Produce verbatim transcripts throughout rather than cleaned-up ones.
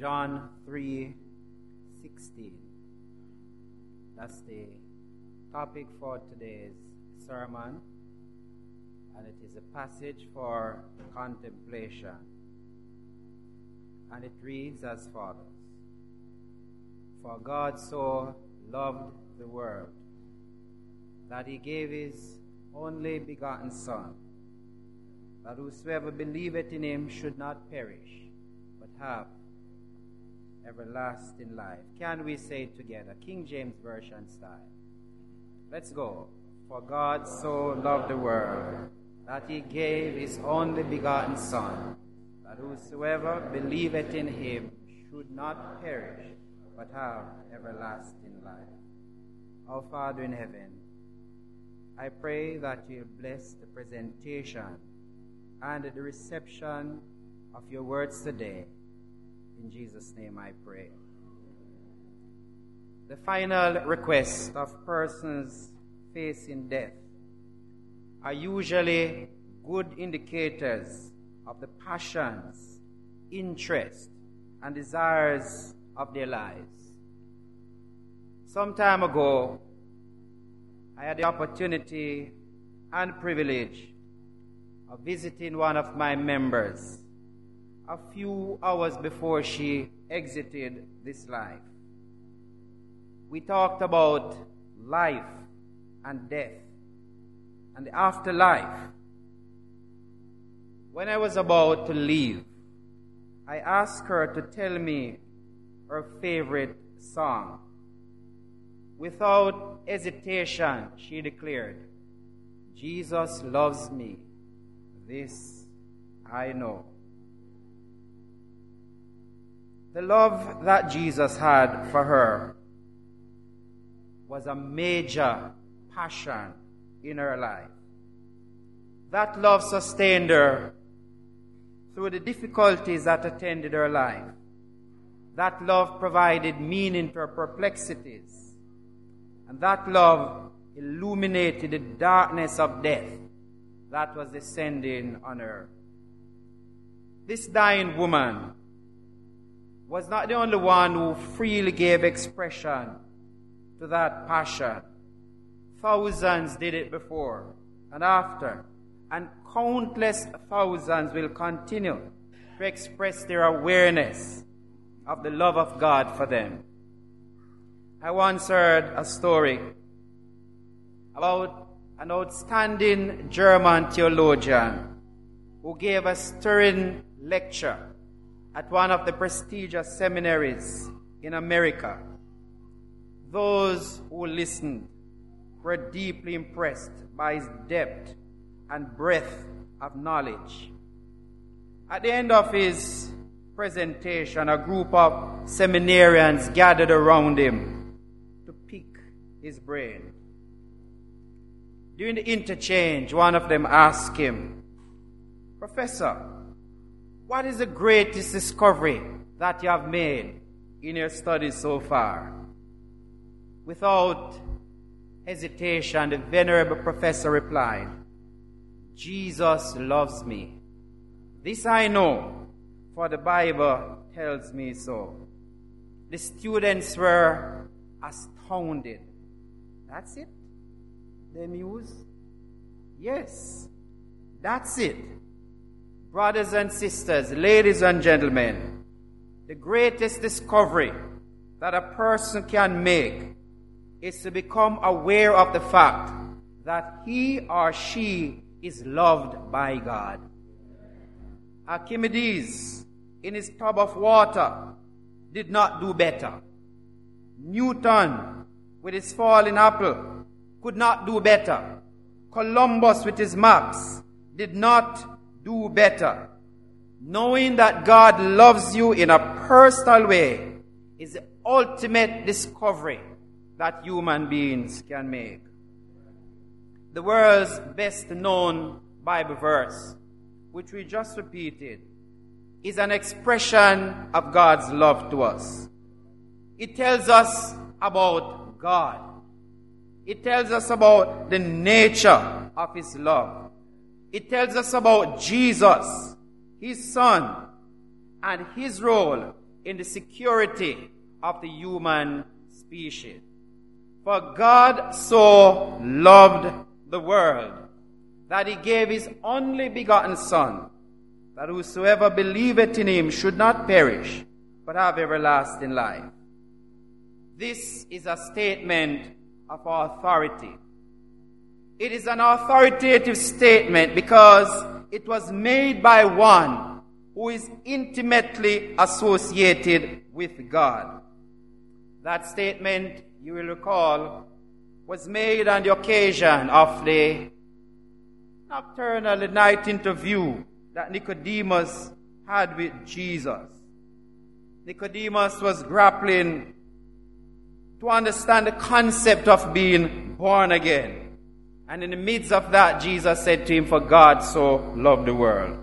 John three sixteen. That's the topic for today's sermon, and it is a passage for contemplation. And it reads as follows: For God so loved the world that he gave his only begotten Son, that whosoever believeth in him should not perish, but have everlasting life. Can we say it together? King James Version style. Let's go. For God so loved the world that he gave his only begotten Son, that whosoever believeth in him should not perish, but have everlasting life. Our Father in heaven, I pray that you bless the presentation and the reception of your words today. In Jesus' name I pray. The final requests of persons facing death are usually good indicators of the passions, interests, and desires of their lives. Some time ago, I had the opportunity and privilege of visiting one of my members a few hours before she exited this life. We talked about life and death and the afterlife. When I was about to leave, I asked her to tell me her favorite song. Without hesitation, she declared, "Jesus loves me, this I know." The love that Jesus had for her was a major passion in her life. That love sustained her through the difficulties that attended her life. That love provided meaning to her perplexities. And that love illuminated the darkness of death that was descending on her. This dying woman was not the only one who freely gave expression to that passion. Thousands did it before and after, and countless thousands will continue to express their awareness of the love of God for them. I once heard a story about an outstanding German theologian who gave a stirring lecture at one of the prestigious seminaries in America. Those who listened were deeply impressed by his depth and breadth of knowledge. At the end of his presentation, a group of seminarians gathered around him to pick his brain. During the interchange, one of them asked him, "Professor, what is the greatest discovery that you have made in your studies so far?" Without hesitation, the venerable professor replied, "Jesus loves me. This I know, for the Bible tells me so." The students were astounded. "That's it?" they mused. "Yes, that's it." Brothers and sisters, ladies and gentlemen, the greatest discovery that a person can make is to become aware of the fact that he or she is loved by God. Archimedes, in his tub of water, did not do better. Newton, with his falling apple, could not do better. Columbus, with his maps, did not do better. Knowing that God loves you in a personal way is the ultimate discovery that human beings can make. The world's best known Bible verse, which we just repeated, is an expression of God's love to us. It tells us about God. It tells us about the nature of his love. It tells us about Jesus, his Son, and his role in the security of the human species. For God so loved the world that he gave his only begotten Son, that whosoever believeth in him should not perish, but have everlasting life. This is a statement of authority. It is an authoritative statement because it was made by one who is intimately associated with God. That statement, you will recall, was made on the occasion of the nocturnal the night interview that Nicodemus had with Jesus. Nicodemus was grappling to understand the concept of being born again. And in the midst of that, Jesus said to him, for God so loved the world.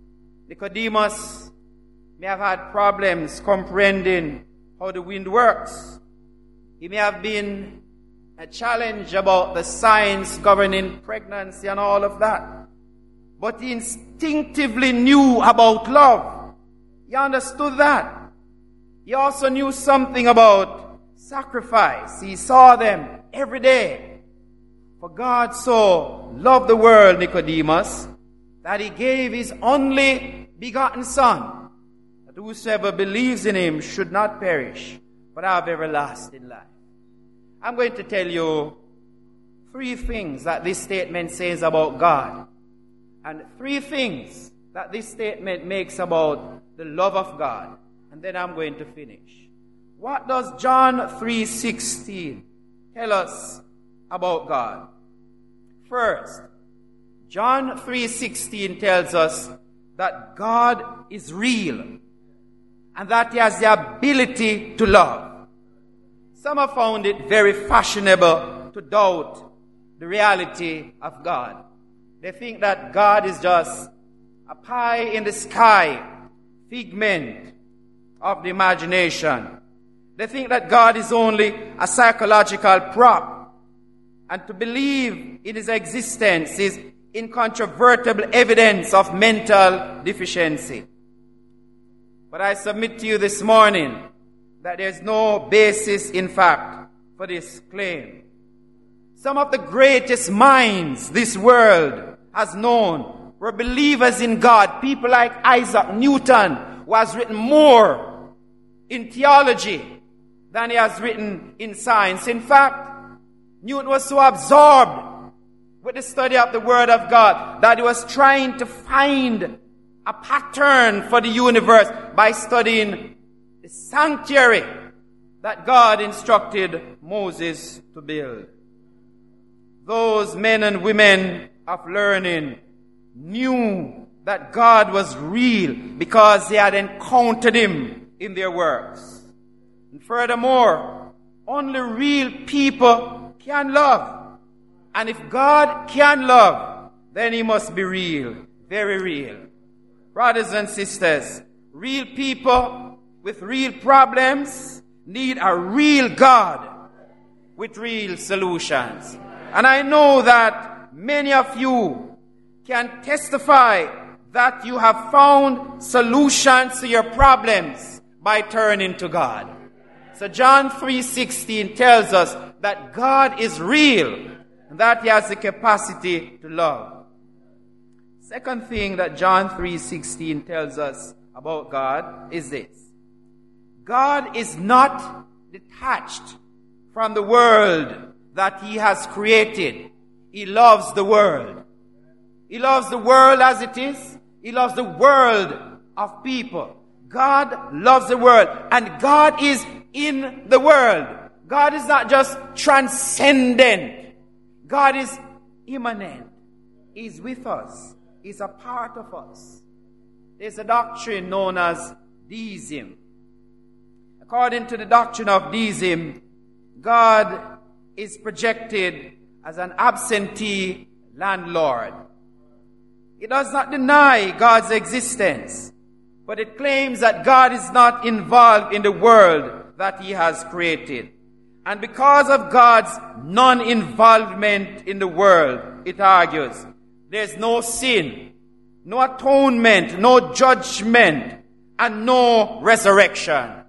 Nicodemus may have had problems comprehending how the wind works. He may have been a challenge about the science governing pregnancy and all of that. But he instinctively knew about love. He understood that. He also knew something about sacrifice. He saw them every day. For God so loved the world, Nicodemus, that he gave his only begotten Son, that whosoever believes in him should not perish, but have everlasting life. I'm going to tell you three things that this statement says about God, and three things that this statement makes about the love of God, and then I'm going to finish. What does John three sixteen tell us about God? First, John three sixteen tells us that God is real and that he has the ability to love. Some have found it very fashionable to doubt the reality of God. They think that God is just a pie in the sky figment of the imagination. They think that God is only a psychological prop, and to believe in his existence is incontrovertible evidence of mental deficiency. But I submit to you this morning that there's no basis, in fact, for this claim. Some of the greatest minds this world has known were believers in God. People like Isaac Newton, who has written more in theology than he has written in science. In fact, Newton was so absorbed with the study of the Word of God that he was trying to find a pattern for the universe by studying the sanctuary that God instructed Moses to build. Those men and women of learning knew that God was real because they had encountered him in their works. And furthermore, only real people can love. And if God can love, then he must be real, very real. Brothers and sisters, real people with real problems need a real God with real solutions. And I know that many of you can testify that you have found solutions to your problems by turning to God. So John three sixteen tells us that God is real and that he has the capacity to love. Second thing that John three sixteen tells us about God is this. God is not detached from the world that he has created. He loves the world. He loves the world as it is. He loves the world of people. God loves the world, and God is in the world. God is not just transcendent. God is immanent. He's with us. He's a part of us. There's a doctrine known as deism. According to the doctrine of deism, God is projected as an absentee landlord. It does not deny God's existence, but it claims that God is not involved in the world that he has created. And because of God's non-involvement in the world, it argues, there's no sin, no atonement, no judgment, and no resurrection.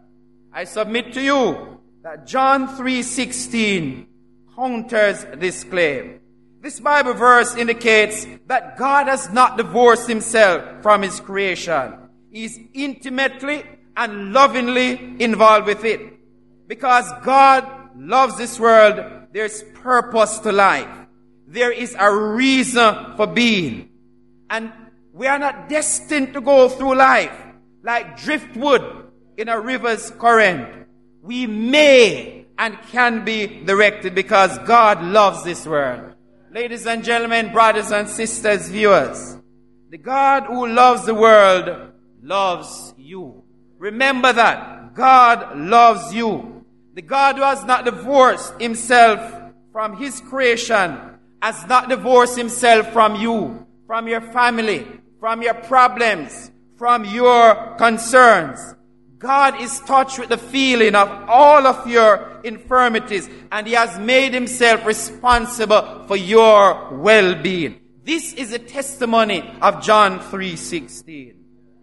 I submit to you that John three sixteen counters this claim. This Bible verse indicates that God has not divorced himself from his creation. He is intimately and lovingly involved with it. Because God loves this world, there is purpose to life. There is a reason for being. And we are not destined to go through life like driftwood in a river's current. We may and can be directed because God loves this world. Ladies and gentlemen, brothers and sisters, viewers, the God who loves the world loves you. Remember that. God loves you. The God who has not divorced himself from his creation has not divorced himself from you, from your family, from your problems, from your concerns. God is touched with the feeling of all of your infirmities, and he has made himself responsible for your well-being. This is a testimony of John three sixteen.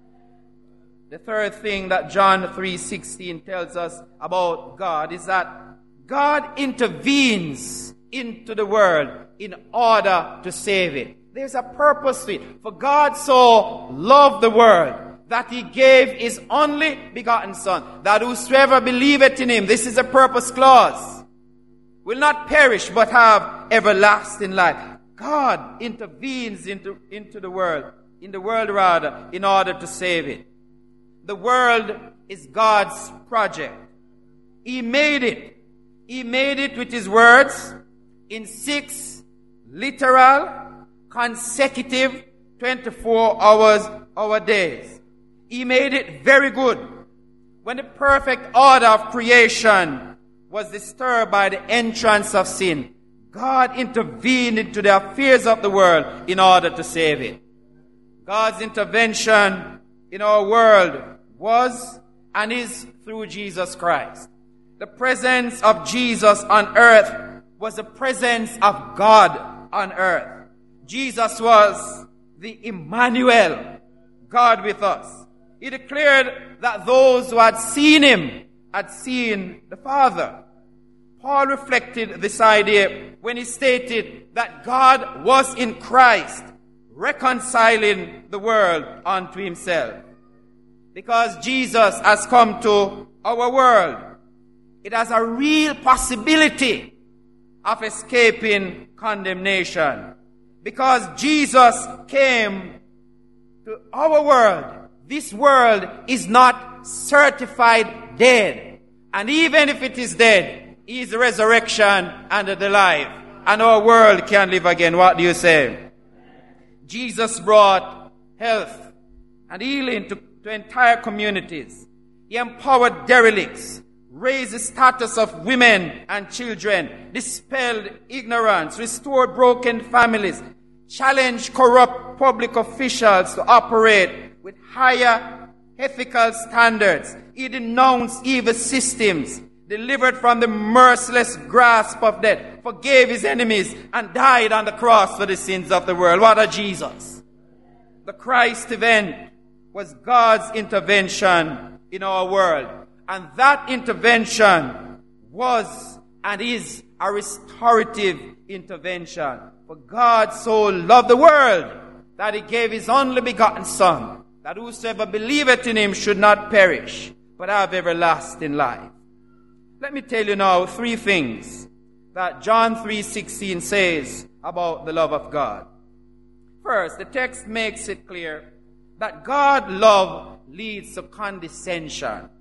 The third thing that John three sixteen tells us about God is that God intervenes into the world in order to save it. There's a purpose to it. For God so loved the world that he gave his only begotten Son, that whosoever believeth in him, this is a purpose clause, will not perish but have everlasting life. God intervenes into, into the world, in the world rather, in order to save it. The world is God's project. He made it. He made it with his words in six literal, consecutive, twenty-four hours, hour days. He made it very good. When the perfect order of creation was disturbed by the entrance of sin, God intervened into the affairs of the world in order to save it. God's intervention in our world was and is through Jesus Christ. The presence of Jesus on earth was the presence of God on earth. Jesus was the Emmanuel, God with us. He declared that those who had seen him had seen the Father. Paul reflected this idea when he stated that God was in Christ, reconciling the world unto himself. Because Jesus has come to our world, it has a real possibility of escaping condemnation. Because Jesus came to our world, this world is not certified dead. And even if it is dead, he is the resurrection and the life. And our world can live again. What do you say? Jesus brought health and healing to, to entire communities. He empowered derelicts, raised the status of women and children, dispelled ignorance, restored broken families, challenged corrupt public officials to operate with higher ethical standards. He denounced evil systems, delivered from the merciless grasp of death, forgave his enemies, and died on the cross for the sins of the world. What a Jesus! The Christ event was God's intervention in our world. And that intervention was and is a restorative intervention. For God so loved the world that he gave his only begotten Son, that whosoever believeth in him should not perish, but have everlasting life. Let me tell you now three things that John three sixteen says about the love of God. First, the text makes it clear that God's love leads to condescension.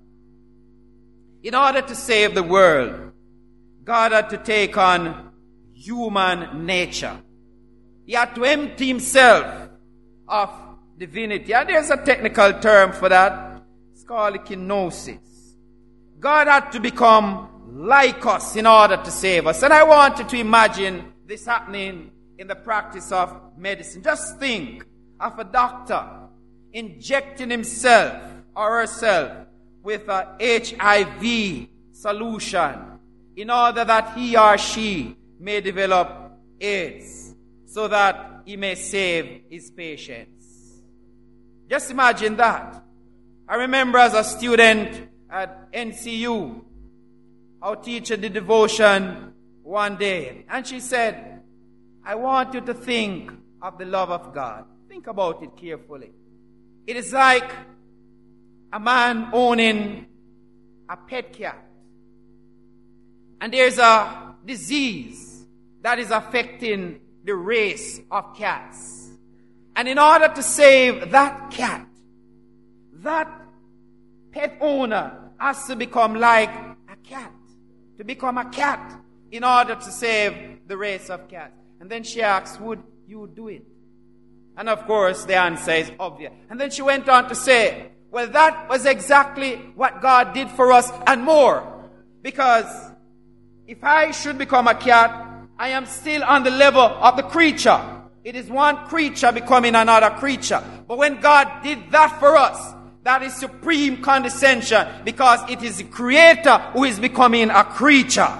In order to save the world, God had to take on human nature. He had to empty himself of divinity. And there's a technical term for that. It's called kenosis. God had to become like us in order to save us. And I want you to imagine this happening in the practice of medicine. Just think of a doctor injecting himself or herself with a H I V solution in order that he or she may develop AIDS so that he may save his patients. Just imagine that. I remember as a student at N C U. Our teacher did devotion one day, and she said, I want you to think of the love of God. Think about it carefully. It is like a man owning a pet cat, and there's a disease that is affecting the race of cats. And in order to save that cat, that pet owner has to become like a cat, to become a cat in order to save the race of cats. And then she asked, would you do it? And of course, the answer is obvious. And then she went on to say, well, that was exactly what God did for us and more. Because if I should become a cat, I am still on the level of the creature. It is one creature becoming another creature. But when God did that for us, that is supreme condescension, because it is the Creator who is becoming a creature.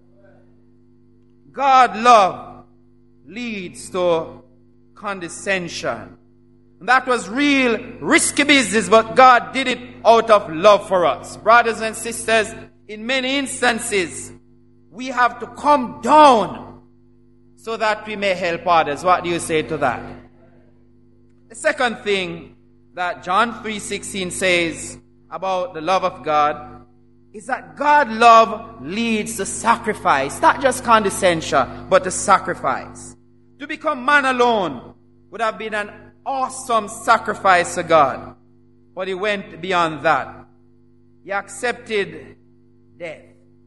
God love leads to condescension. And that was real risky business, but God did it out of love for us. Brothers and sisters, in many instances, we have to come down so that we may help others. What do you say to that? The second thing that John three sixteen says about the love of God is that God love leads to sacrifice, not just condescension, but to sacrifice. To become man alone would have been an awesome sacrifice to God, but he went beyond that. He accepted death.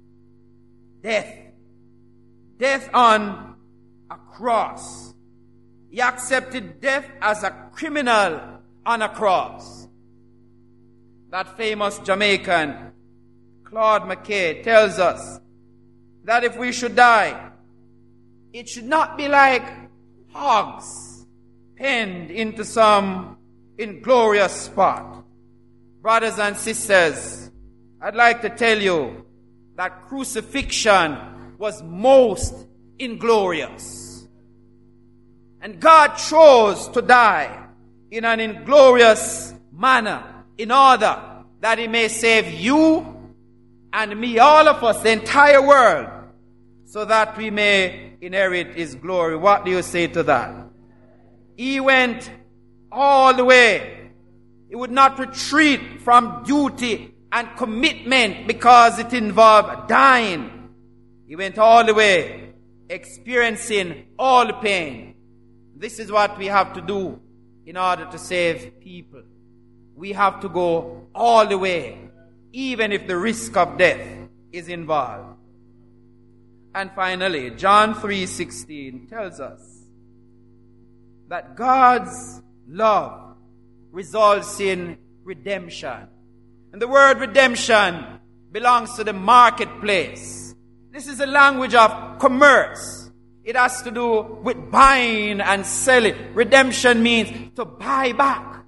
Death. Death on a cross. He accepted death as a criminal on a cross. That famous Jamaican, Claude McKay, tells us that if we should die, it should not be like hogs penned into some inglorious spot. Brothers and sisters, I'd like to tell you that crucifixion was most inglorious. And God chose to die in an inglorious manner in order that he may save you and me, all of us, the entire world, so that we may inherit his glory. What do you say to that? He went all the way. He would not retreat from duty and commitment because it involved dying. He went all the way, experiencing all the pain. This is what we have to do in order to save people. We have to go all the way, even if the risk of death is involved. And finally, John three sixteen tells us that God's love results in redemption. And the word redemption belongs to the marketplace. This is a language of commerce. It has to do with buying and selling. Redemption means to buy back.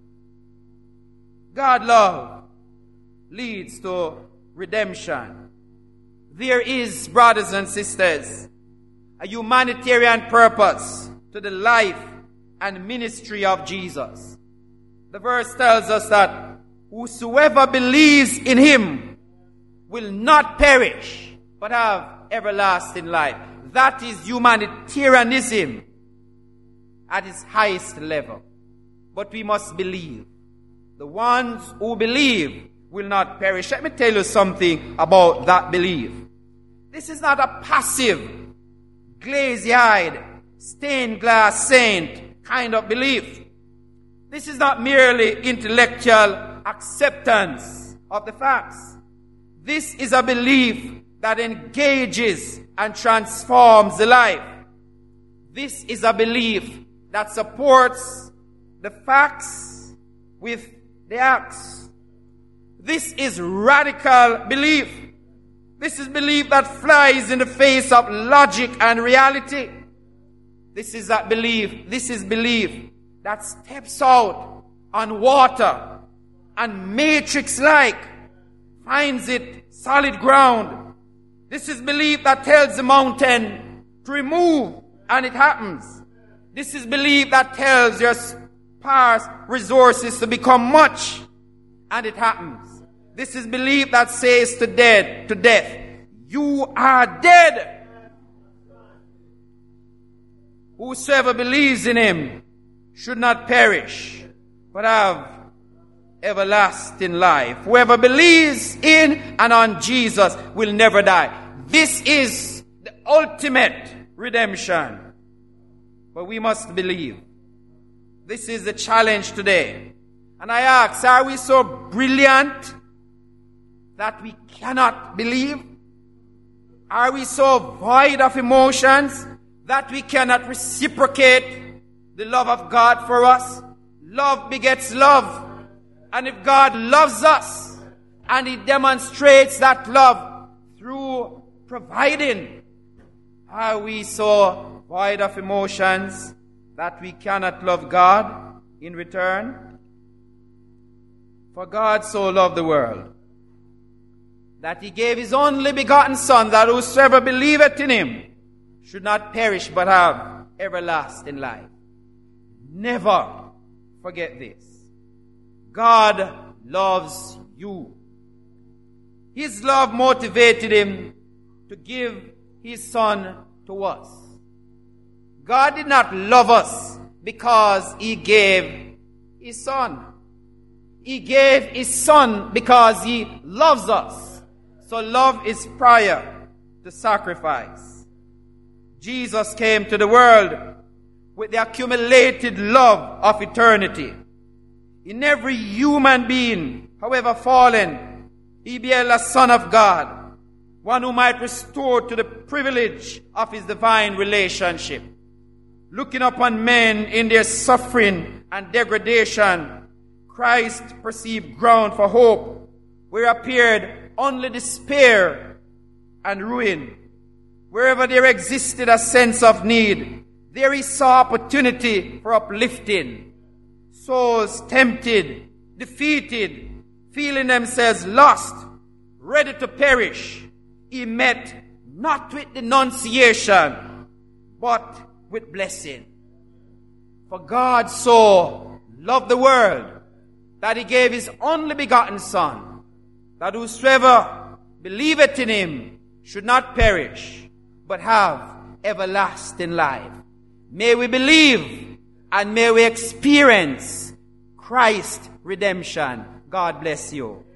God love leads to redemption. There is, brothers and sisters, a humanitarian purpose to the life and ministry of Jesus. The verse tells us that whosoever believes in him will not perish, but have everlasting life. That is humanitarianism at its highest level. But we must believe. The ones who believe will not perish. Let me tell you something about that belief. This is not a passive, glazy-eyed, stained glass saint kind of belief. This is not merely intellectual acceptance of the facts. This is a belief that engages and transforms the life. This is a belief that supports the facts with the acts. This is radical belief. This is belief that flies in the face of logic and reality. This is that belief. This is belief that steps out on water and matrix-like finds it solid ground. This is belief that tells the mountain to remove and it happens. This is belief that tells your sparse resources to become much and it happens. This is belief that says to death, to death, you are dead. Whosoever believes in him should not perish, but have everlasting life. Whoever believes in and on Jesus will never die. This is the ultimate redemption. But we must believe. This is the challenge today. And I ask, are we so brilliant that we cannot believe? Are we so void of emotions that we cannot reciprocate the love of God for us? Love begets love. And if God loves us, and he demonstrates that love through providing, are we so void of emotions that we cannot love God in return? For God so loved the world that he gave his only begotten Son, that whosoever believeth in him should not perish but have everlasting life. Never forget this. God loves you. His love motivated him to give his Son to us. God did not love us because he gave his Son. He gave his Son because he loves us. So love is prior to sacrifice. Jesus came to the world with the accumulated love of eternity. In every human being, however fallen, he beheld a Son of God, one who might restore to the privilege of his divine relationship. Looking upon men in their suffering and degradation, Christ perceived ground for hope, where appeared only despair and ruin. Wherever there existed a sense of need, there he saw opportunity for uplifting. Souls tempted, defeated, feeling themselves lost, ready to perish, he met not with denunciation, but with blessing. For God so loved the world that he gave his only begotten Son, that whosoever believeth in him should not perish, but have everlasting life. May we believe and may we experience Christ's redemption. God bless you.